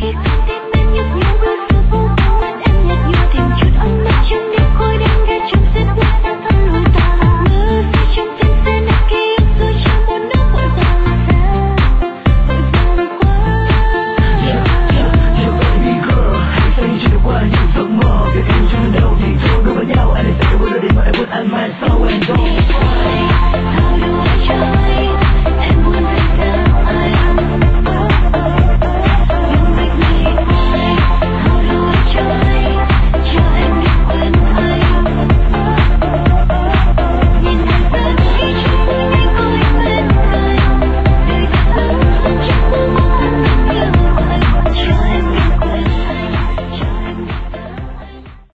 khi không tim em nhức nhối với sự vô vọng, em nhạt nhòa tìm chút ánh mắt chẳng biết khói đen ghé trong xếp